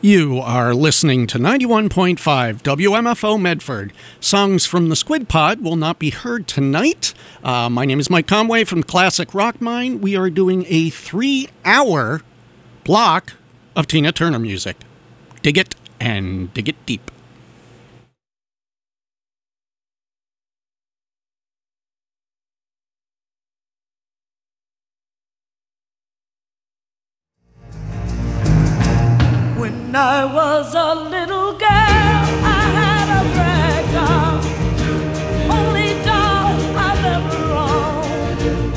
You are listening to 91.5 WMFO Medford. Songs from the Squid Pod will not be heard tonight. My name is Mike Conway from Classic Rock Mine. We are doing a 3-hour block of Tina Turner music. Dig it and dig it deep. When I was a little girl, I had a rag doll, only doll I've ever owned.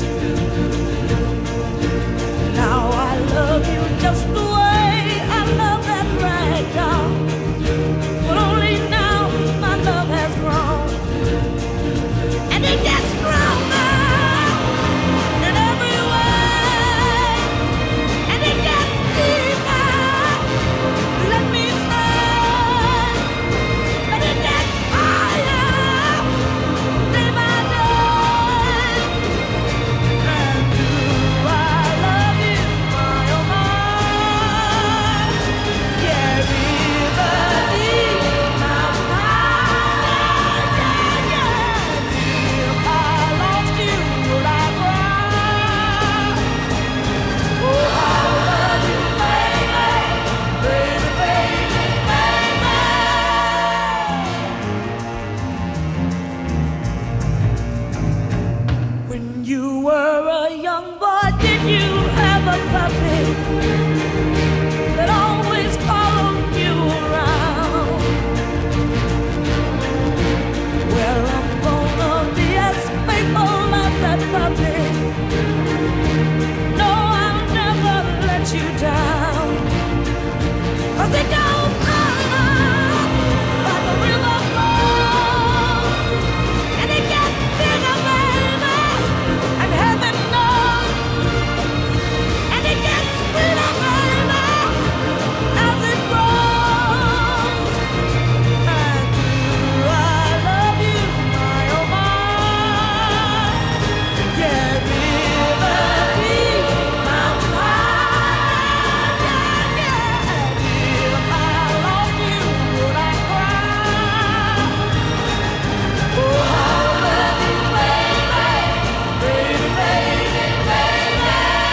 Now I love you just the way I love that rag doll, but only now my love has grown, and it gets stronger in every way, and it gets deeper. Let me say, but it gets higher day by day. And do I love you, my oh my? Yeah, river deep, mountain high, yeah. If I lost you, would I cry? Oh, I love you, baby, baby, baby, baby. When you were a young boy, did you have a puppy that always followed you around? Well, I'm gonna be as faithful as that puppy. No, I'll never let you down. 'Cause it goes on like a river flows, and it gets bigger, baby, and heaven knows, and it gets sweeter, baby, as it grows. And do I love you, my oh my? Yeah, river deep, mountain high, yeah, yeah. If I lost you, would I cry? Oh, I love you, baby, baby, baby, baby.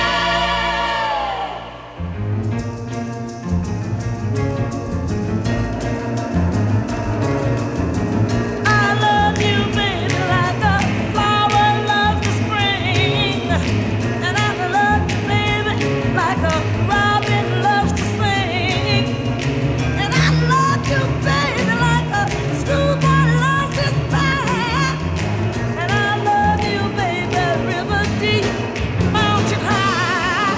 I love you, baby, like a flower loves the spring. And I love you, baby, like a robin loves to sing. And I love you, baby, like a schoolboy loves his band. And I love you, baby, river deep, mountain high.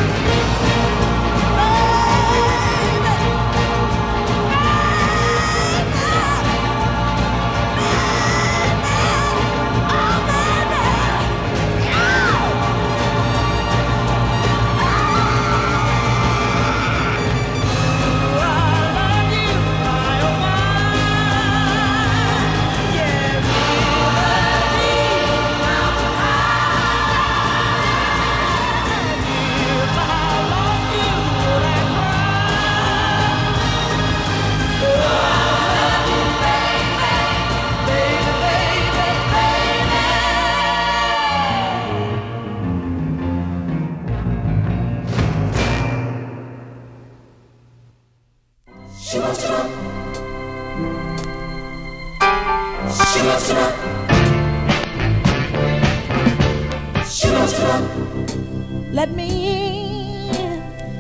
Let me in.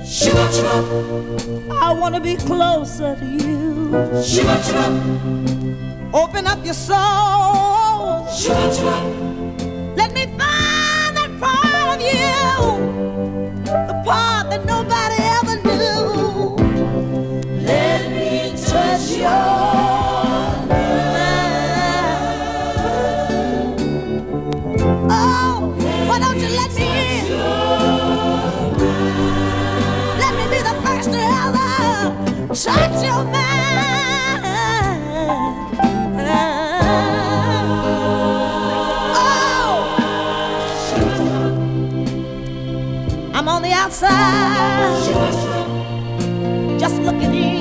I want to be closer to you. Open up your soul. Let me find that part of you, the part that nobody ever knew. Let me touch your mind. Oh, why don't you let me in? Let me be the first to ever touch your mind. Oh, I'm on the outside, just looking in.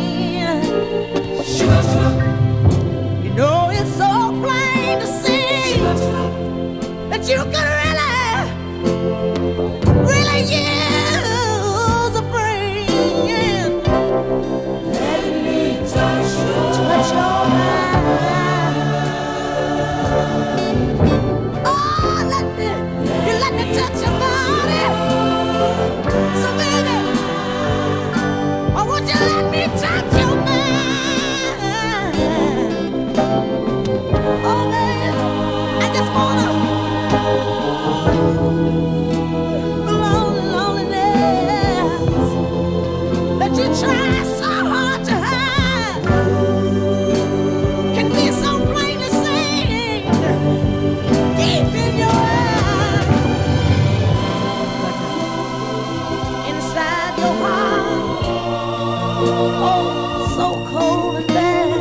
Oh, so cold and bad.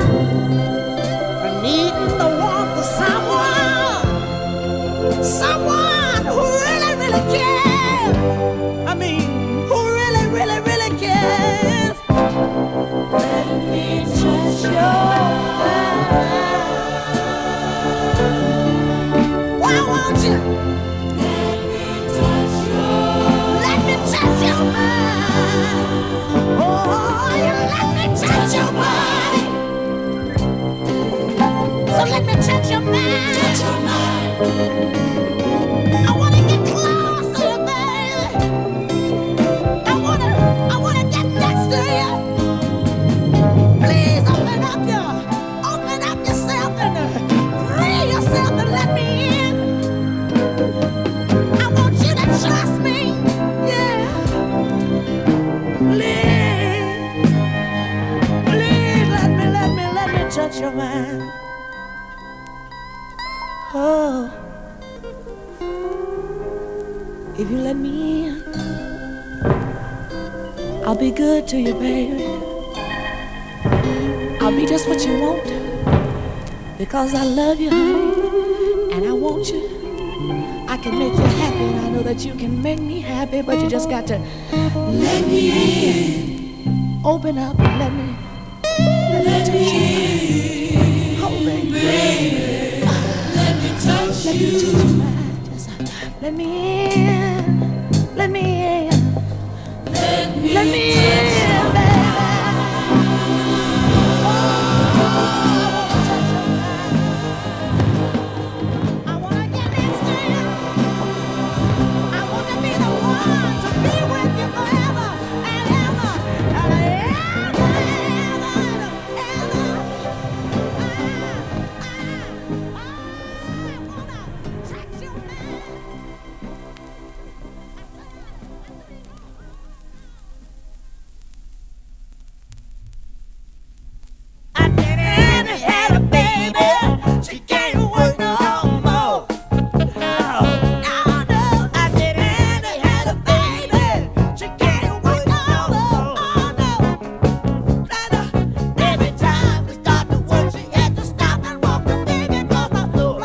Needing the warmth of someone who really, really cares. I mean, who really, really, really cares. Let me touch your mind. Why won't you? Let me touch your mind. Oh, you let me touch your body. So let me touch your mind. Touch your mind. I wanna get close to you, baby. I wanna get next to you. Please open up yourself and free yourself and let me in. I want you to trust me. Yeah. Please let me touch your mind. Oh, if you let me in, I'll be good to you, baby. I'll be just what you want, because I love you, honey, and I want you. I can make you happy, and I know that you can make me happy, but you just got to let me in. Open up and let me touch you. Oh, baby. Let me touch you. Just let me in. Let me in. Let me in, baby. I wanna get next to you. I wanna be the one to be with you forever and ever and ever and ever. I wanna touch your man. I said, and I had a baby. She can't work no more. No, no. I said, and I had a baby. She can't work no more. Oh, no. Every time we start to work, she had to stop and walk the baby across the floor.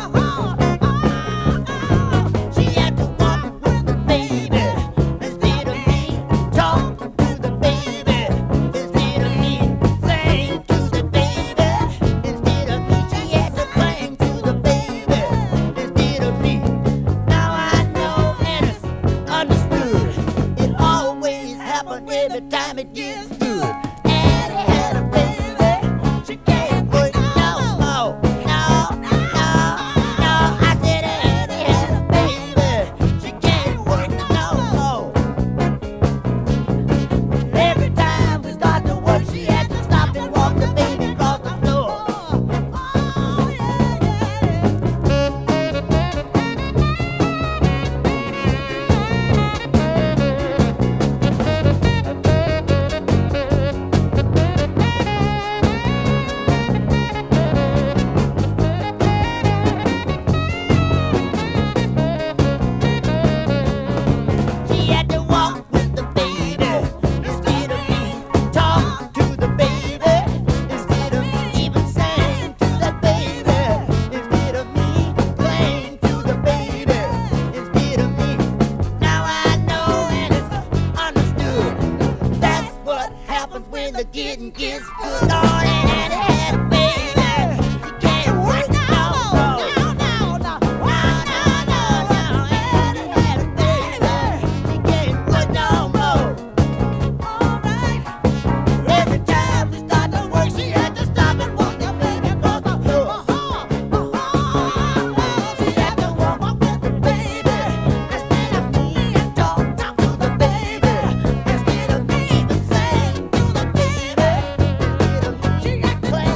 She had to walk with the baby instead of me. Talk to the baby instead of me. Sing to the baby instead of me. She had to cling to the baby instead of me. Now I know and it's understood. It always happens every time it gets good. Annie had a baby. She can't wait no more. No, no, no. I said Annie had a baby. She can't wait no more. Every time we start to work, she had to stop and walk the baby across the floor. Oh, yeah, She had to walk with the baby instead of me. Talk to the baby instead of me. Even sing to that baby instead of me. Cling to the baby instead of me. Now I know and it's understood. That's what happens when the getting gets good. Lord, and Annie had a baby. She can't wait no more. No, no, no. No, no, no, no. Annie had a baby. She can't wait no more. All right. Every time we start to work, she had to stop and walk the baby across the floor. She had to walk with the baby instead of me and talk to the baby instead of me and sing to the baby instead of me. She had to cling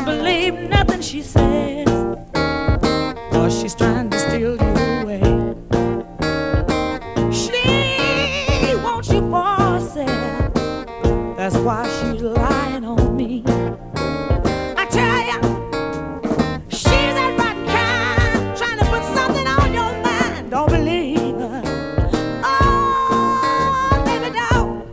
believe nothing she says, 'cause she's trying to steal you away. She wants you for herself, that's why she's lying on me. I tell ya, she's that right kind, trying to put something on your mind. Don't believe her. Oh, baby, no,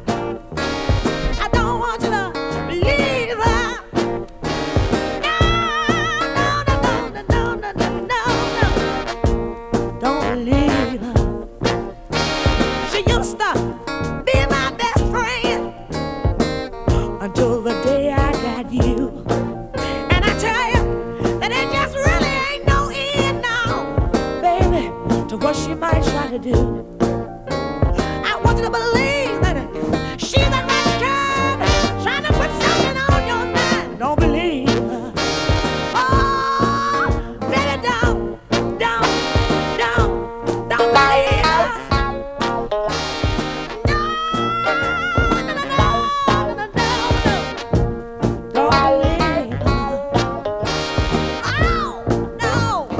I don't want you to believe her. No, no, no, no, no, no, no, no, no. Don't believe her. She used to be my best friend until the day I got you. And I tell you that it just really ain't no end now, baby, to what she might try to do. I want you to believe that she's the right kind, trying to put something on your mind. Don't believe her. Oh, baby, don't believe her. No, no, no, no, no, no, no. Don't believe her. Oh, no.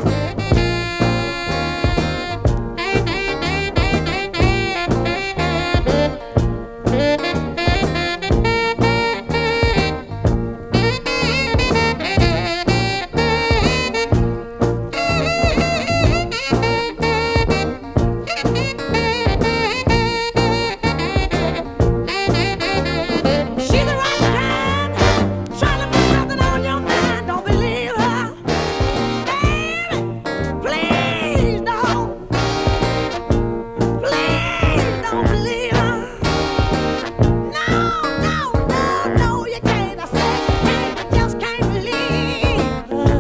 She's the right kind, trying to put something on your mind. Don't believe her. Baby, please don't. Please don't believe her. No, no, no, no, you can't. I said you can't, you just can't believe her.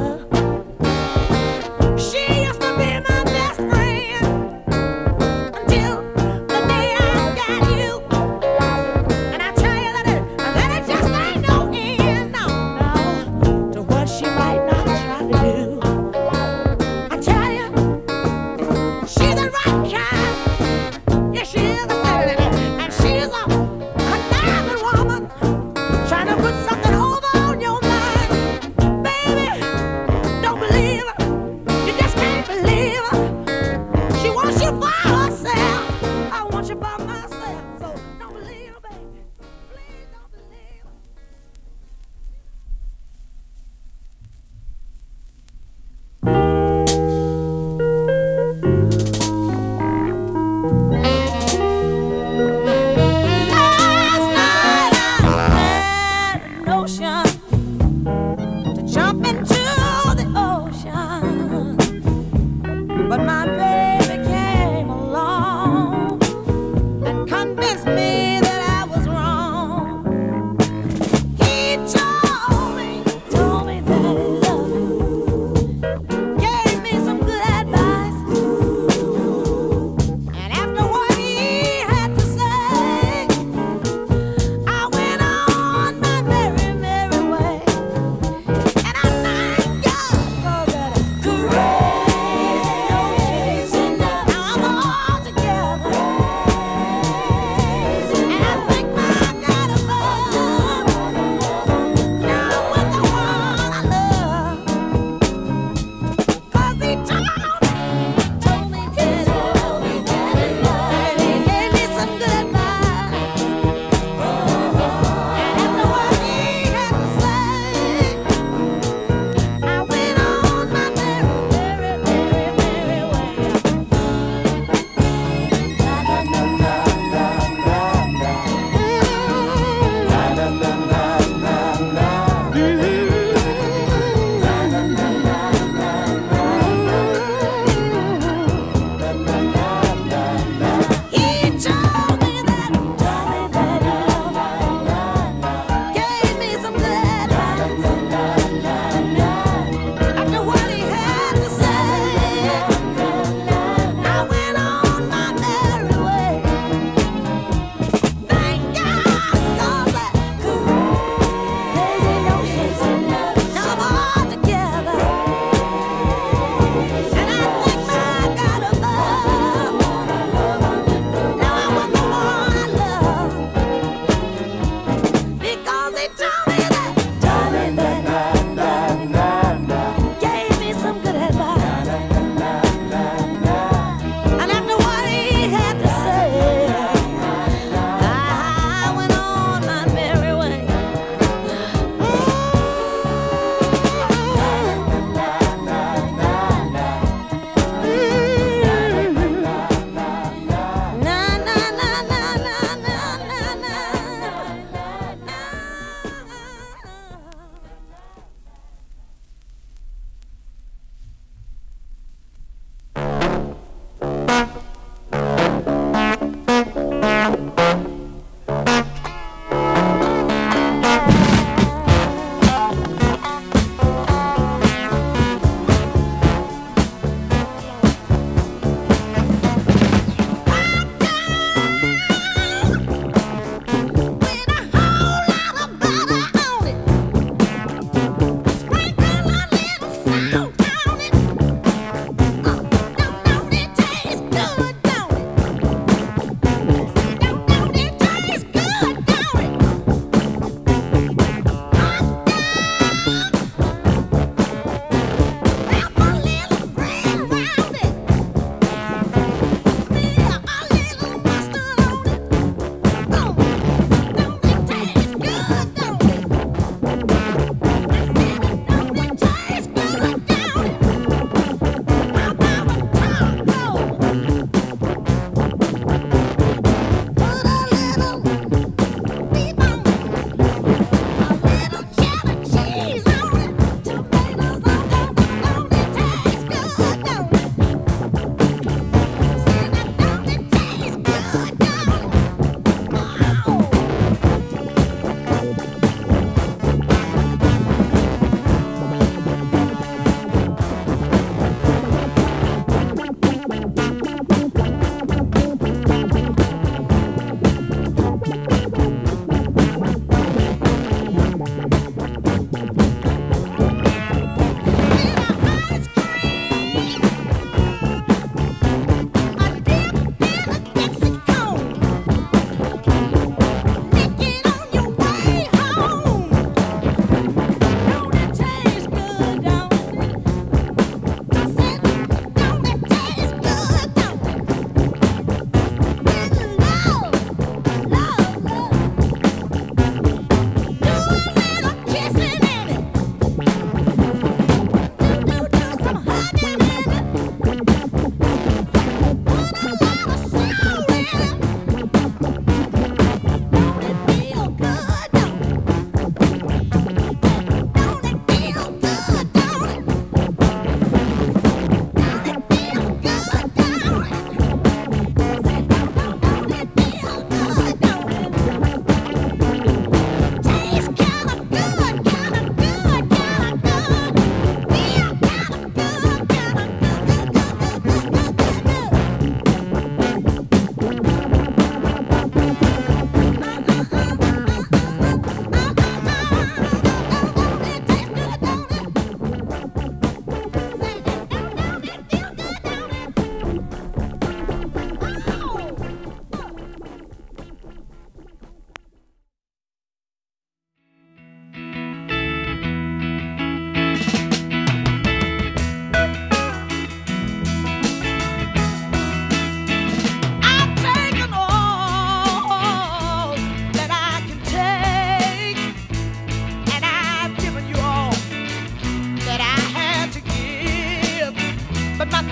She used to be my best friend until the day I got you. And I tell you that it just ain't no end, no, no, to what she might not try to do. I tell you, she's the right kind. Yeah, she is a sinner, and she's a conniving woman, trying to put something over on your mind. Baby, don't believe her. You just can't believe her. She wants you by herself. I want you by myself. So don't believe her, baby. Please don't believe her. Last night I had a notion to jump into the ocean, but my baby came along and convinced me that I was wrong. He told me that he loved me, gave me some good advice, and after what he had to say, I went on my merry, merry way. And I thank God for that crazy ocean.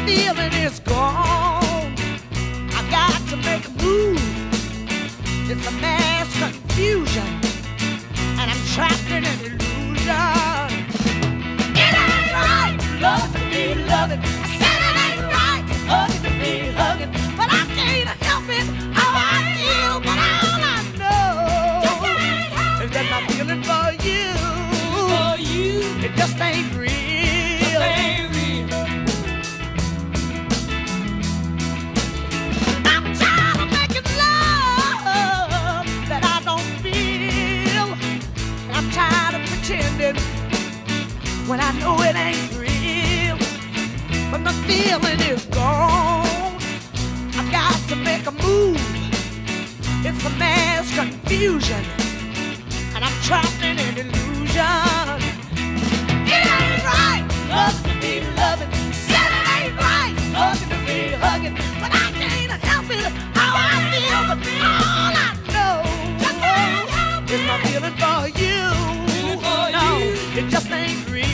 feeling is gone. I got to make a move. It's a mass confusion, and I'm trapped in an illusion. It ain't right, love to be loving. I said it ain't right, hugging to be hugging, but I can't help it. How I feel, but all I know is that my feeling for you, it just ain't real. I'm tired of making love that I don't feel. I'm tired of pretending when I know it ain't real. But the feeling is gone. I've got to make a move. It's a mass confusion, and I'm trapped in an illusion. It ain't right, loving to be loving. Said it ain't right, hugging to be hugging, but I can't help it. How I feel, but all I know is my feeling for you. No, it just ain't real.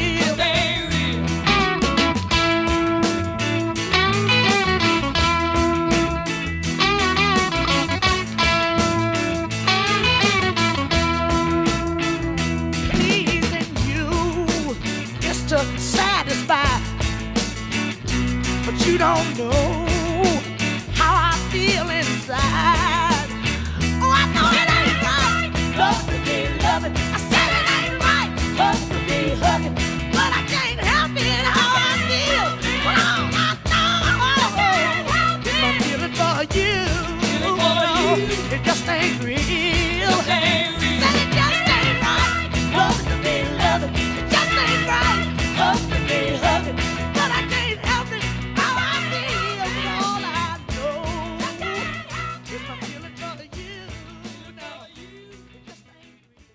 Pleasing you is to satisfy, but you don't know how I feel inside. Oh, I know it ain't right, love to be loving. I said it ain't right, love to be hugging, but I can't help it. How I feel, but all I know is my feeling for you. No, it just ain't real. Said it just ain't right, love to be loving. It just ain't right, love to be hugging, but I can't help it. How I feel, all I know is my feeling for you. No, it just ain't real.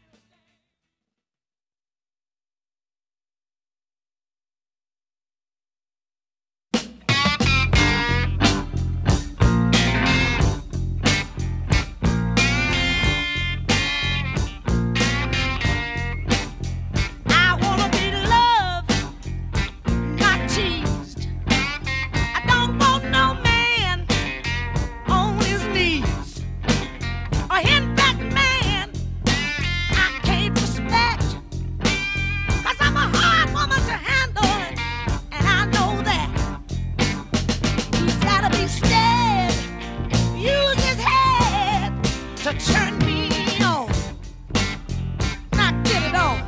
I wanna be loved, not teased. I don't want no man on his knees. A henpecked man I can't respect, 'cause I'm a hard woman to handle, and I know that. He's gotta be steady, use his head to turn me on, not get it on.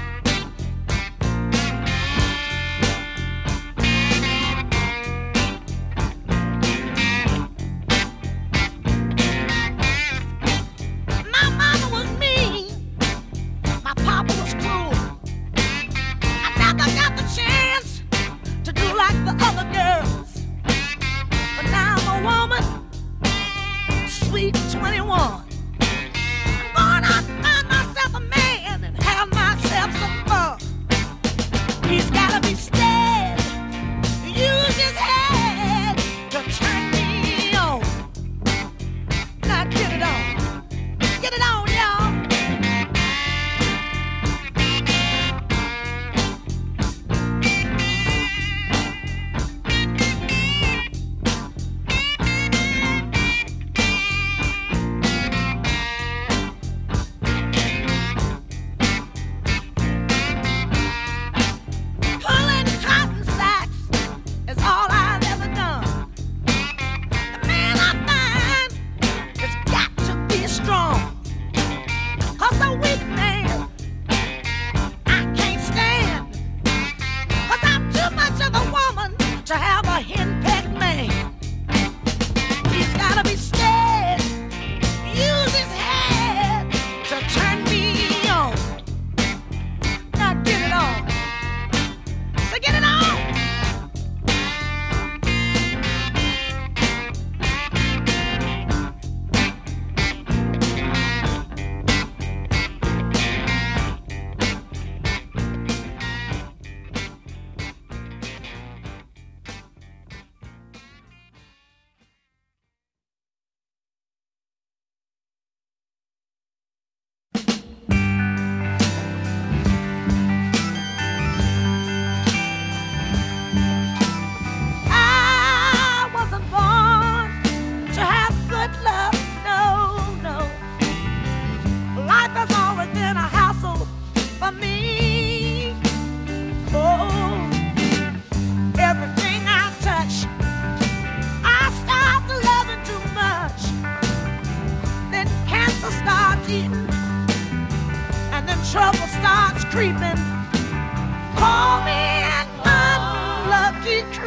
My mama was mean, my papa was cruel. I never got the chance to do like the other girls, but now I'm a woman, sweet 21. I'm gonna find myself a man and have myself some fun. He's gotta be steady, use his head to turn me on, not get it on. Get it on, y'all. Pulling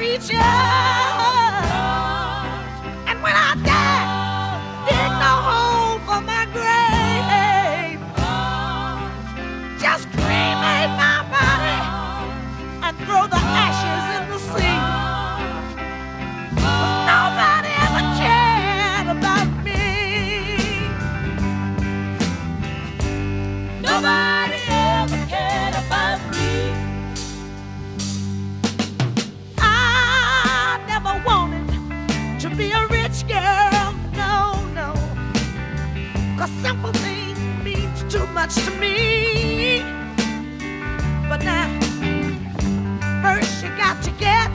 creature. And when I die, dig no hole for my grave. Just cremate my body and throw the ashes in the sea. 'Cause nobody ever cared about me. Nobody ever cared about me. I never wanted to be a rich girl, no, no. 'Cause simple things means too much to me. But now, first you got to get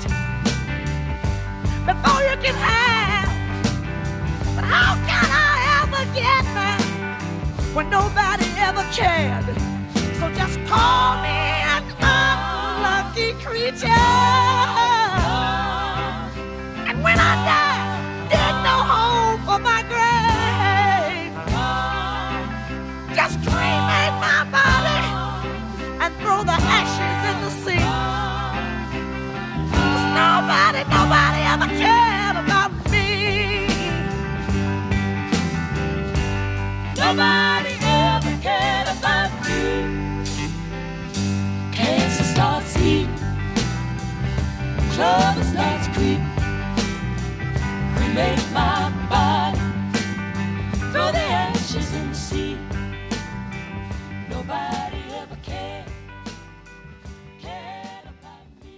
before you can have. But how can I ever get now when nobody ever cared? So just call me an unlucky creature. And when I die, dig no hole for my grave. Just cremate my body and throw the ashes in the sea. 'Cause nobody ever cared about me. Nobody ever cared about me. Cancer starts eating, trouble starts creeping. Cremate my body, throw the ashes in the sea. Nobody ever cared about me.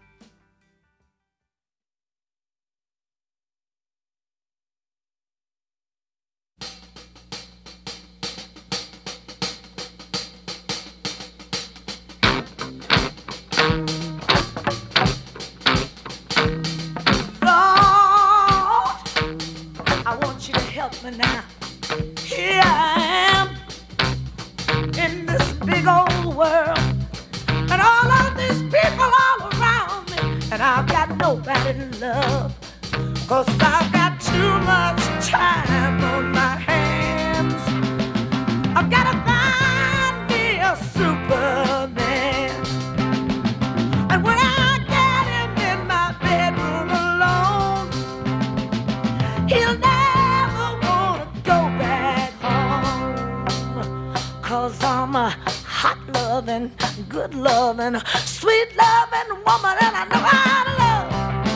Lord, I want you to help me now. Here I am in this big old world, and all of these people all around me, and I've got nobody to love, 'cause I've got too much time on my hands. I've got to find me a Superman, and when I get him in my bedroom alone, he'll never want to go back home. 'Cause I'm a hot loving, good loving, sweet loving woman, and I know how to love.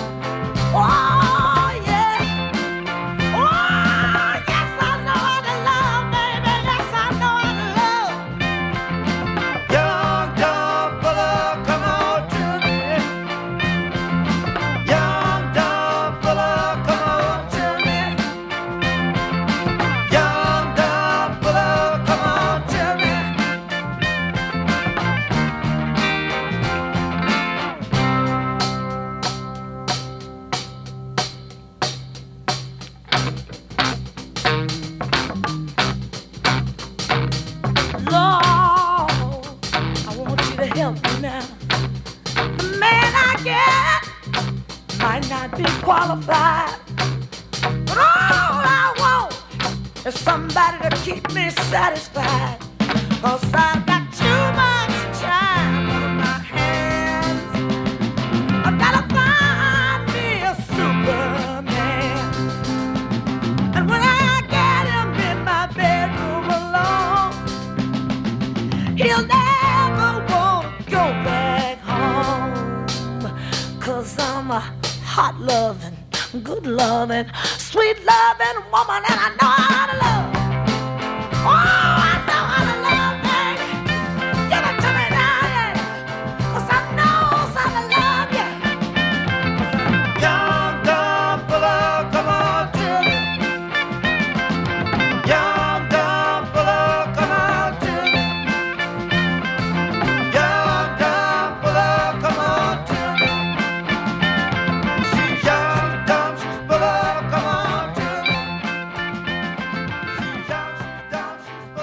Oh, yeah. Oh, yes, I know how to love, baby. Yes, I know how to love. Young, dumb fella, come on to me. Young, dumb fella, come on to me. Young, dumb fella, come on to me. Lord, I want you to help me now. The man I get might not be qualified, but all I want is somebody to keep me satisfied. 'Cause I've got too much time on my hands. I've got to find me a Superman, and when I get him in my bedroom alone, he'll never want to go back home. 'Cause I'm a hot loving, good loving, sweet loving woman, and I know how to love. Oh, I know how to love, baby. Give it to me now, yeah. 'Cause I know how to love you. Young, dumb fella, come on to me. Young, dumb fella, come on to me. Young, dumb fella, come on to me. She's young, dumb, she's fella, come on to me. She's young, she's dumb, she's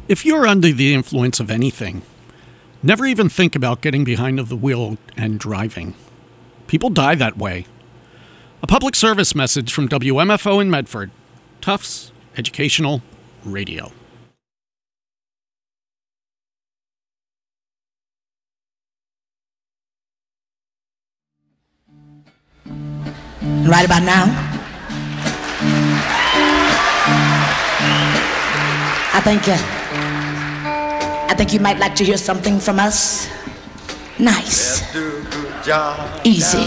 If you're under the influence of anything, never even think about getting behind the wheel and driving. People die that way. A public service message from WMFO in Medford, Tufts Educational Radio. Right about now, I think you might like to hear something from us. Nice, easy.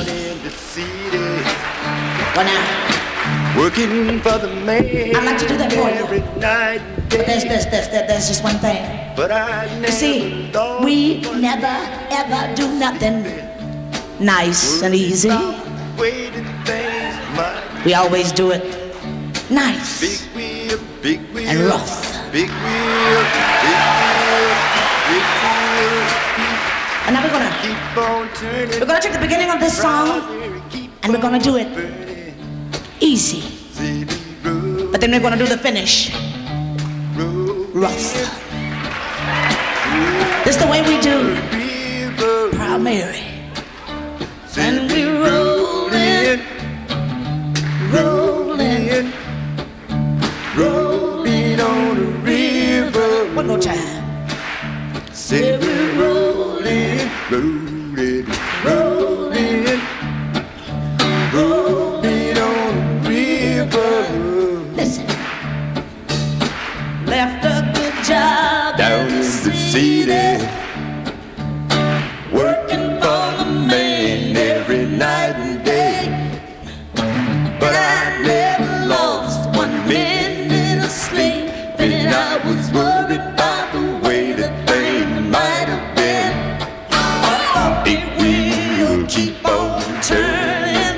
Well now, Working for the man. I'd like to do that for you. Every night, But there's just one thing. but I You see, never we never ever do nothing nice and easy. waited things might We always do it nice big wheel, and rough. big wheel, big wheel, And now we're gonna keep on turning. take the beginning of this song and we're gonna do it easy. But then we're gonna do the finish rough. This is the way we do Proud Mary. And we rollin', rollin', Rolling on the river. one more time. Say we're rolling, rolling, rolling, rolling on the river. Listen. Left a good job Down in the city, working for the man every night and day. But I never lost 1 minute of sleep, and I was worried about the way that things might have been. Big wheel keep on turning.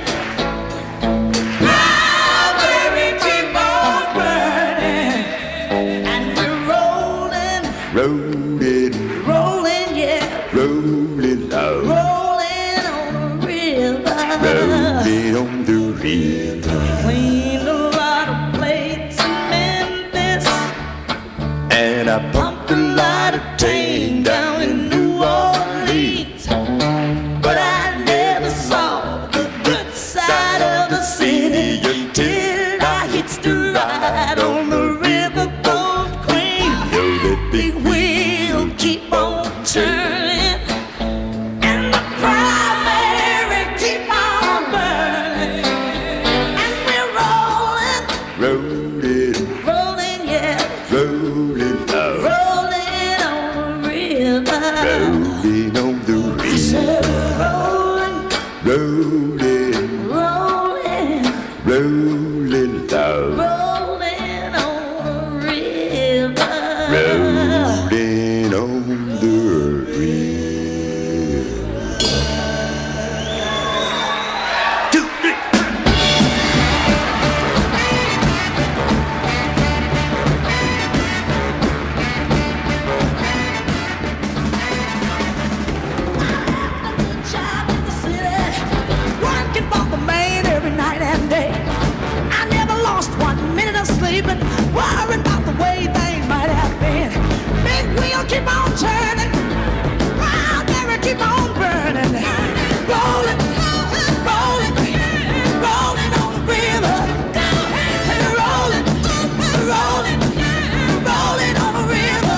Strawberry keep on burning, and we're rolling, Rolling, rolling, yeah, rolling loud, rolling on the river. rolling on the river. Cleaned a lot of plates in Memphis, And I pumped a lot of tang down in New Orleans. But I never saw the good side of the city until I hitched a ride on the riverboat queen. Know that big wheel keep on turning, and the primary keep on burning, and we're rolling, rolling, rolling, yeah, rolling loud, rolling on the river. rolling on the I said river, rolling, rolling, rolling, rolling loud, rolling on the river. rolling on the river. Job in the city, working for the man every night and day. I never lost 1 minute of sleeping, worrying about the way things might have been. Big wheel keep on turning, wild berry keep on burning, rolling, rolling, rolling on the river. Rolling, rolling, rolling on the river.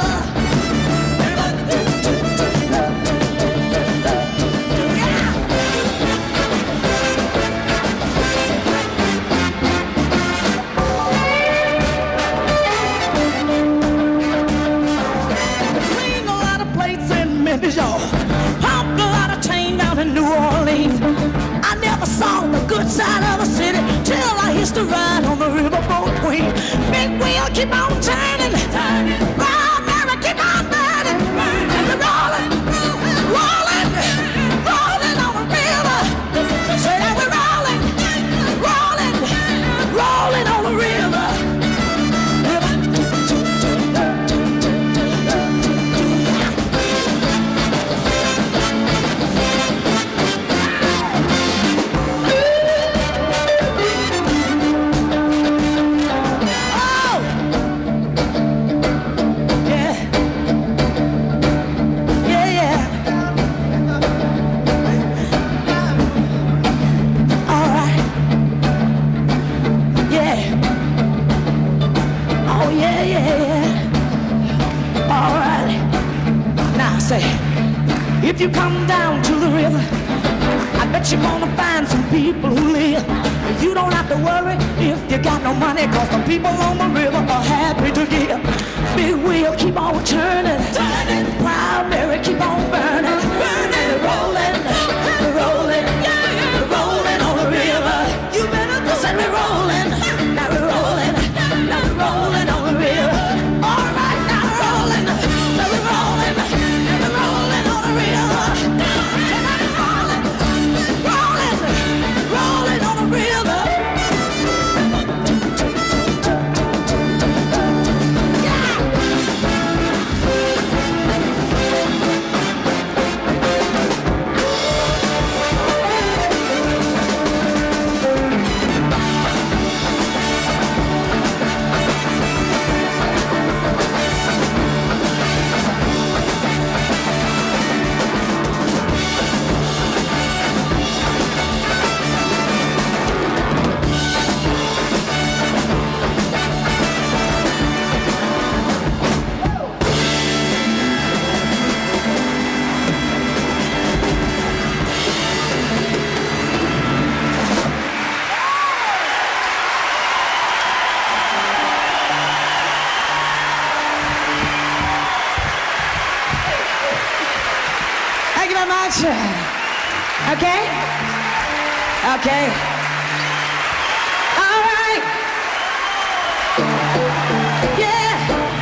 Cleaned a lot of plates in Memphis, y'all. Pumped a lot of tang down in New Orleans. I never saw the good side of the city till I hitched a ride on the riverboat queen. Big wheel keep on turning, wild Mary keep on burning, and we're rolling, rolling, rolling on the river. Say that we're rolling, rolling, rolling on the river. Oh! say, if you come down to the river, I bet you're gonna find some people who live. You don't have to worry if you got no money, cause the people on the river are happy to give. Big wheel keep on turning, turning. Proud Mary keep on burning, burning, rolling, rolling, rolling on the river. You better go. Said we're rolling, now we're rolling, now we're rolling on the river. All right, now we're rolling, now we're rolling, now we're rolling on the river. Rolling, rolling on the river. Thank you very much. Okay? Okay. All right. Yeah.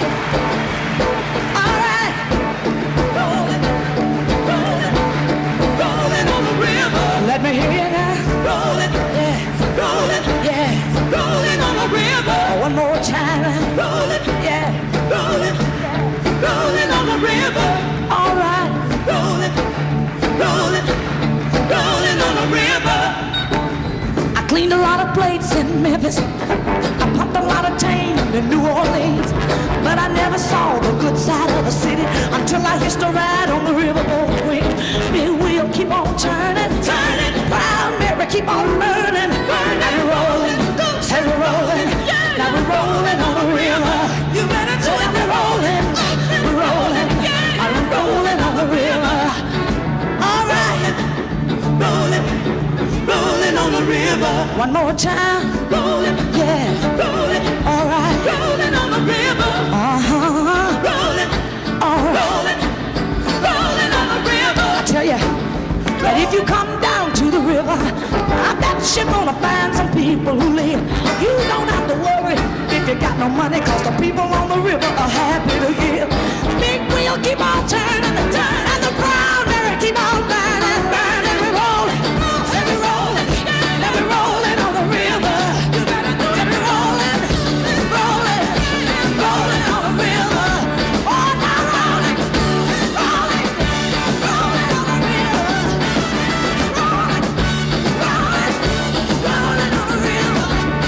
All right. Rolling, rolling, rolling on the river. Let me hear you now. Rolling, yeah. Rolling, yeah. Rolling on the river. One more time. Rolling, yeah. Rolling, rolling on the river. All right. Rolling, rolling, rolling on the river. I cleaned a lot of plates in Memphis. I pumped a lot of tang in New Orleans. But I never saw the good side of the city until I hitched a ride on the riverboat quick. Big wheel keep on turning, turning. Proud Mary keep on burning, burning. And rolling, say we're rolling. Now we're rolling on the river. You better do it. We're rolling, we're rolling. I'm rolling on the river. All right, rolling, rolling on the river. One more time, rolling, yeah, rolling. All right, rolling on the river. Rolling, rolling, rolling on the river. I tell you that if you come down to the river, I bet you're gonna find some people who live. You don't have to worry if you got no money, cause the people on the river are happy to give. Big wheel keep on turning, turning, and the proud Mary keep on burning, burning. We're rolling, say we're rolling, now we're rolling on the river. You better do it. We're rolling, rolling, rolling on the river. Oh, now rolling, rolling, rolling on the river. Rolling, rolling, rolling on the river.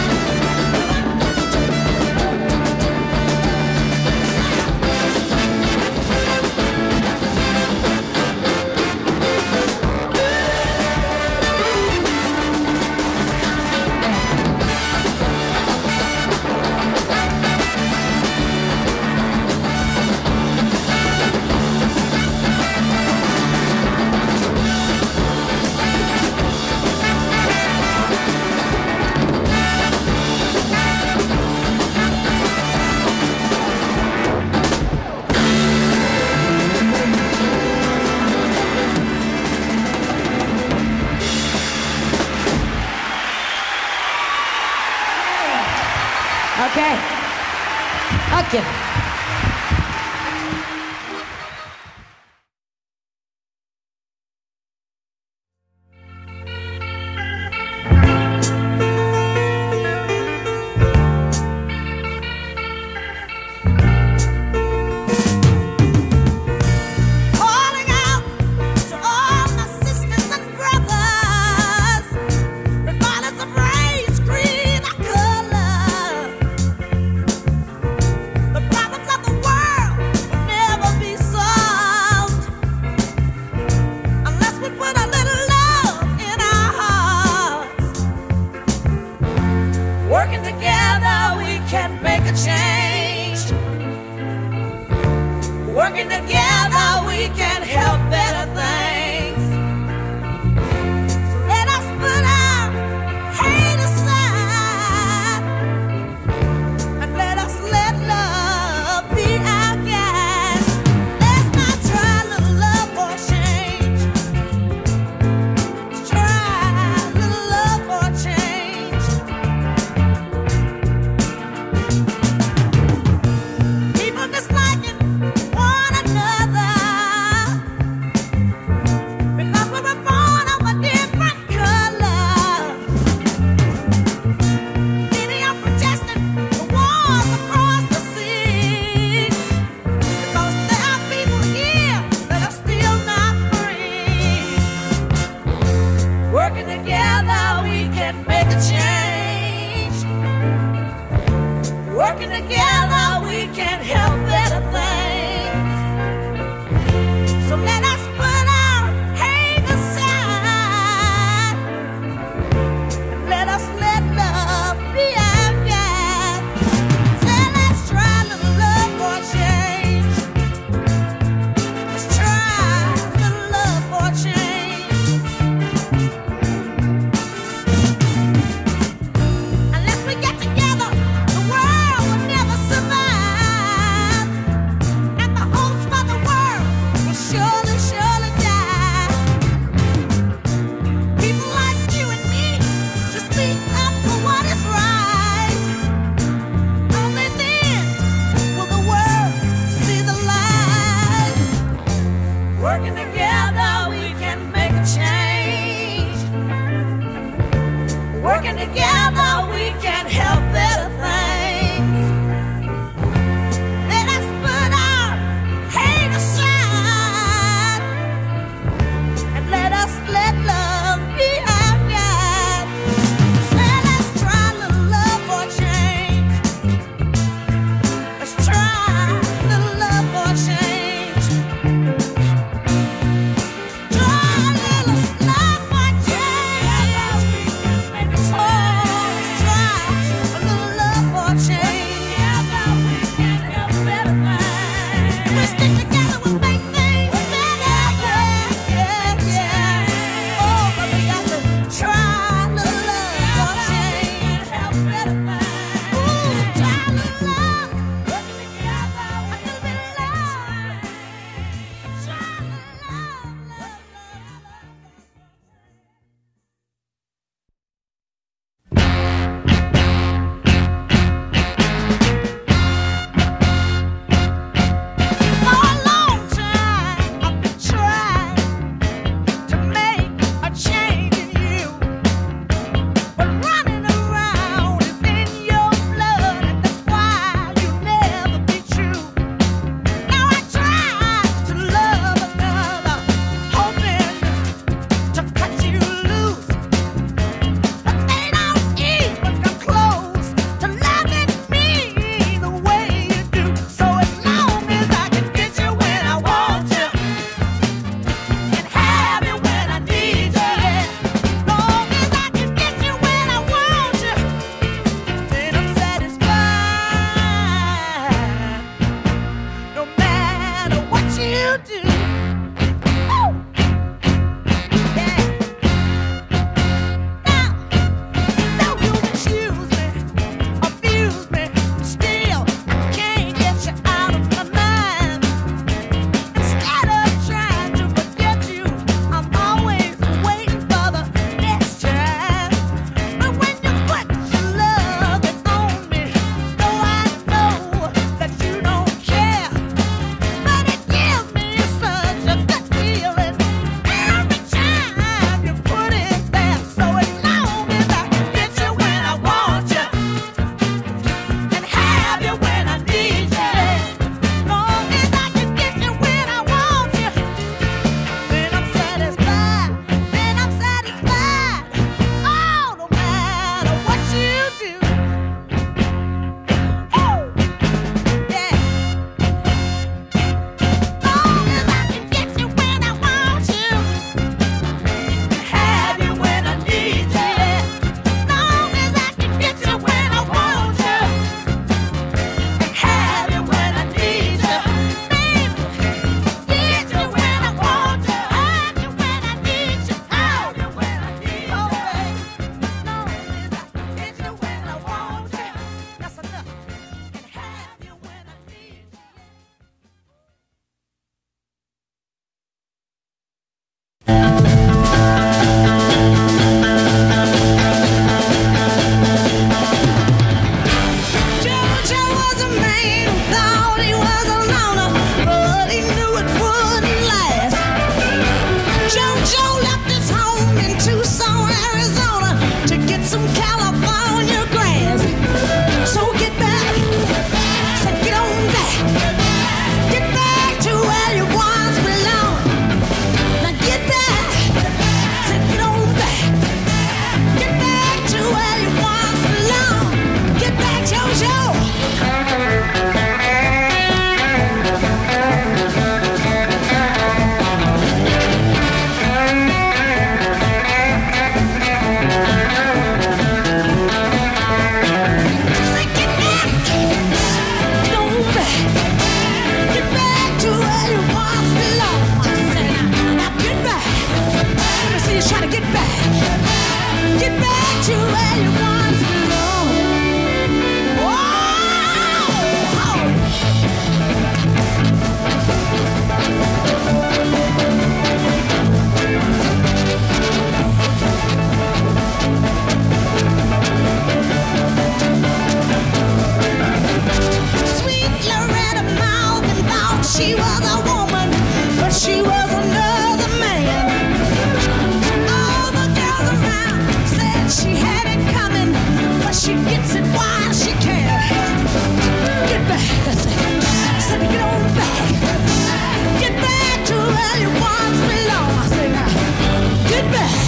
Okay. Okay. Calling out to all my sisters and brothers, regardless of race, creed, or color. The Working together, we can help better things. So let us put our hate aside and let us let love be our guide. So let's try a little love for change. Let's try a little love for change. Unless we get together, the world will never survive, and the hopes for the world will surely, surely die. People like you and me just speak up for what is right. Only then will the world see the light. Working together, we can make a change. Working together, we can help better things. Let us put our hate aside and let us let love be our guide. So let's try a little love for change. Let's try a little love for change. Try a little love for change. Oh, let's try a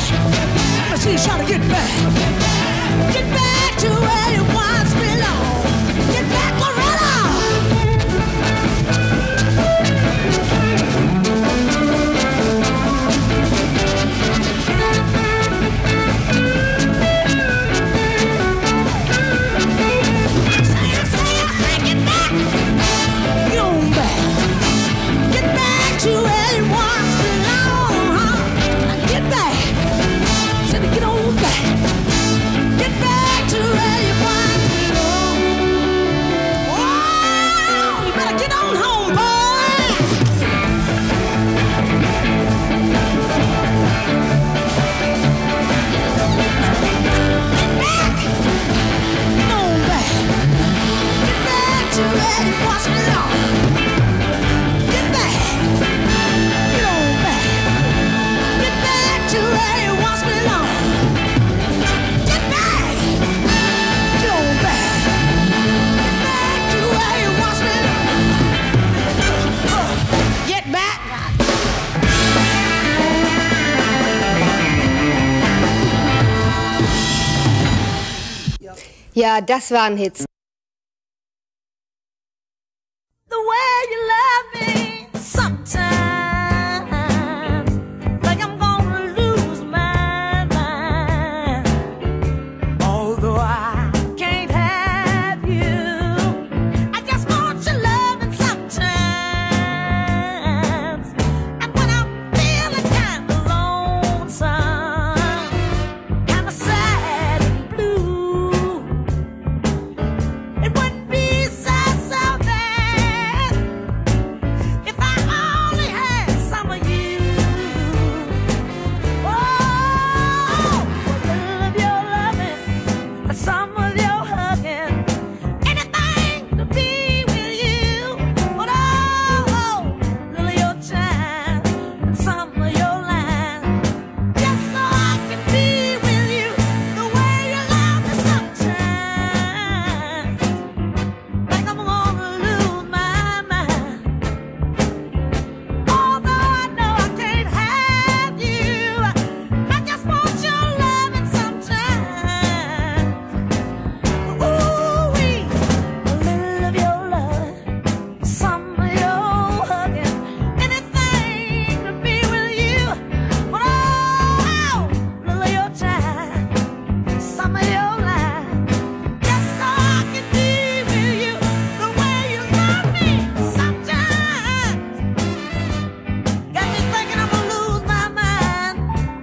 I see you trying to get back. Get back to where you once belong. Get back, Loretta. Say, get back. Get on back. Get back to where you once belong. Get back. Say, get on back. Get back to where you once belong. Oh, you better get on home, boy. Get back. Get on back. Get back to where you once belong. Get back. Get on back. Get back to where you once belong. Get back. Get on back. Get back to where you once belong. Get back. Ja, das waren Hits. The way you love me sometimes, like I'm gonna lose my mind. Although I can't have you, I just want your loving sometimes. And when I'm feeling kinda lonesome, kinda sad and blue, it wouldn't be so bad if I only had some of you. Oh, a little of your loving, and some of your hugging, anything to be with you. But oh, a little of your time, and some of your line, just so I can be with you the way you love me sometimes. Like I'm gonna lose my mind. Although I know I can't have you, I just want your loving sometimes. Ooh-wee, a little of your love, some of your hugging, anything to be with you. But oh, a little of your time, some of your life, just so I can be with you the way you love me sometimes. Got me thinking I'm gonna lose my mind.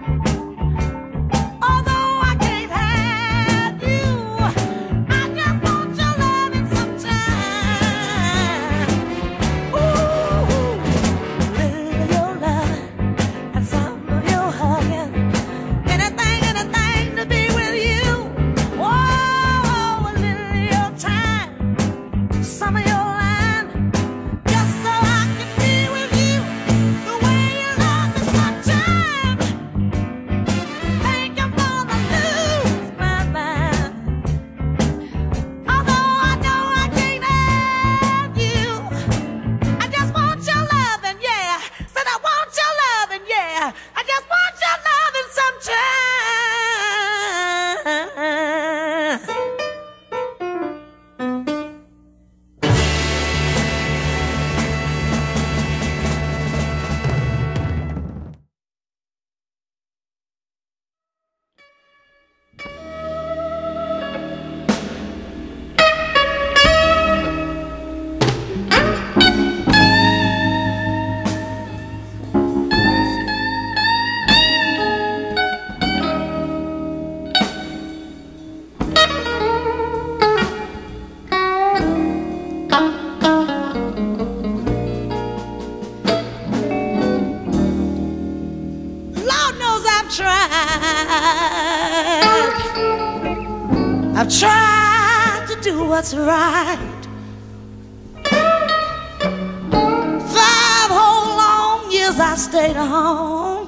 Although I can't have you, I just want your loving sometimes. Ooh, a little of your love and some of your hugging, anything to be with you. Whoa, a little of your time, some of your line, just so I can be with you the way you love me sometimes. Think I'm gonna lose my mind. Although I know I can't have you, I just want your loving, yeah. Said I want your loving, yeah. I just want your loving sometimes. Lord knows I've tried. I've tried to do what's right. 5 whole long years I stayed home.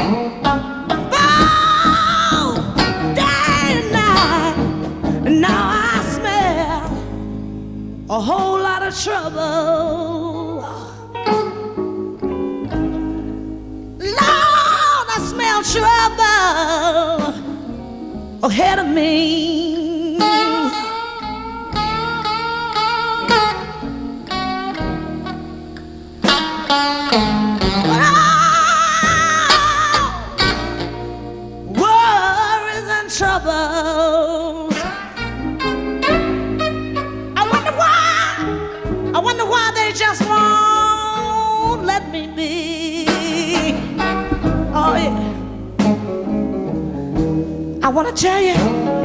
Oh, day and night. And now I smell a whole lot of trouble. Lord, I smell trouble ahead of me. Worries and troubles. I wonder why they just won't let me be. Oh yeah. I want to tell you,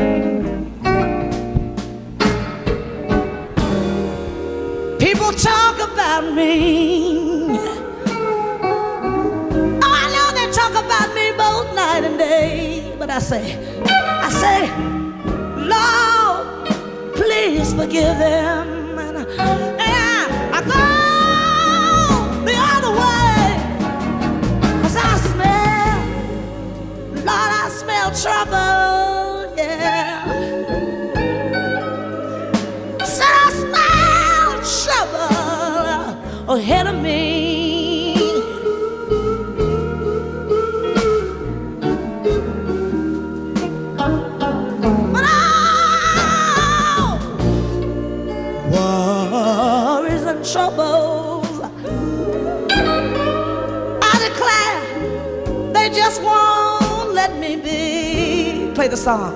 people talk about me. Oh, I know they talk about me both night and day. But I say, Lord, please forgive them. And I go the other way, 'cause I smell, Lord, I smell trouble, yeah. Said I smell trouble ahead of me. But worries and troubles, I declare, they just won't let me be. Play the song.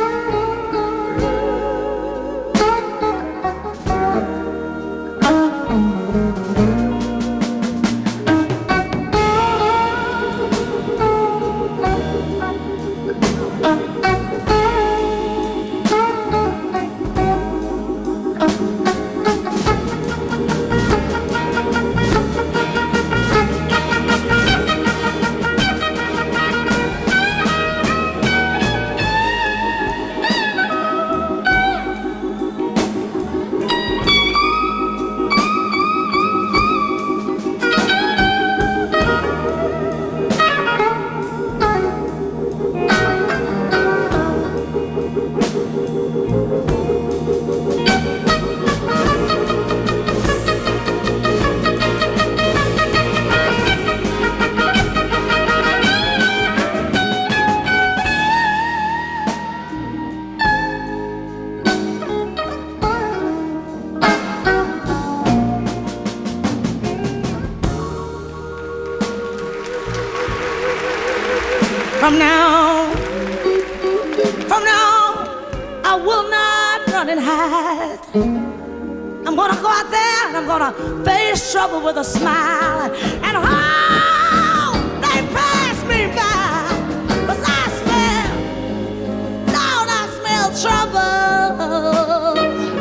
From now, I will not run and hide. I'm gonna go out there and I'm gonna face trouble with a smile. And how they pass me by, 'cause I smell, Lord, I smell trouble.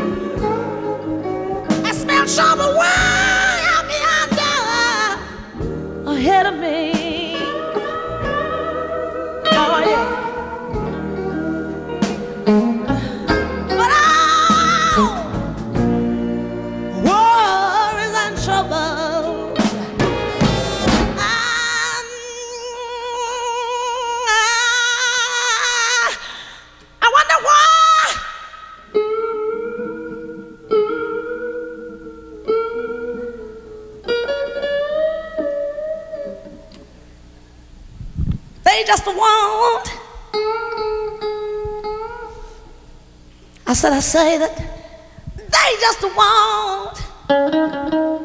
I smell trouble way out yonder ahead of me. Oh yeah. But worries and troubles, I wonder why. They just won't. I say that they just won't